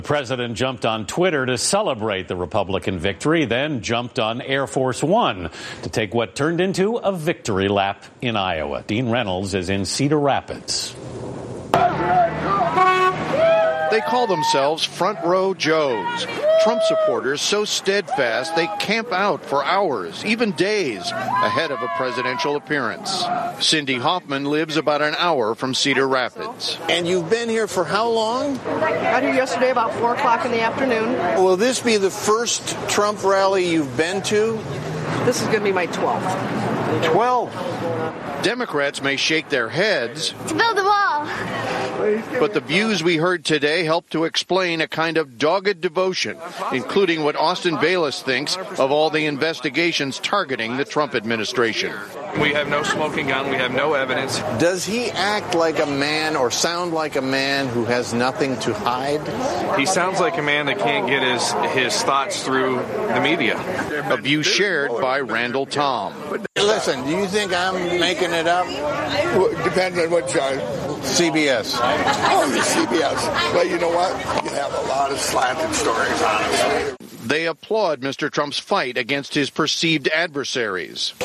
The president jumped on Twitter to celebrate the Republican victory, then jumped on Air Force One to take what turned into a victory lap in Iowa. Dean Reynolds is in Cedar Rapids. They call themselves Front Row Joes. Trump supporters so steadfast they camp out for hours, even days, ahead of a presidential appearance. Cindy Hoffman lives about an hour from Cedar Rapids. And you've been here for how long? Got here yesterday about 4 o'clock in the afternoon. Will this be the first Trump rally you've been to? This is going to be my 12th. 12. Democrats may shake their heads to build the wall. But the views we heard today help to explain a kind of dogged devotion, including what Austin Bayless thinks of all the investigations targeting the Trump administration. We have no smoking gun. We have no evidence. Does he act like a man or sound like a man who has nothing to hide? He sounds like a man that can't get his thoughts through the media. A view shared by Randall Tom. Listen, do you think I'm making it up? Well, depends on what channel. CBS. Only CBS. But you know what? You have a lot of slanted stories, honestly. They applaud Mr. Trump's fight against his perceived adversaries.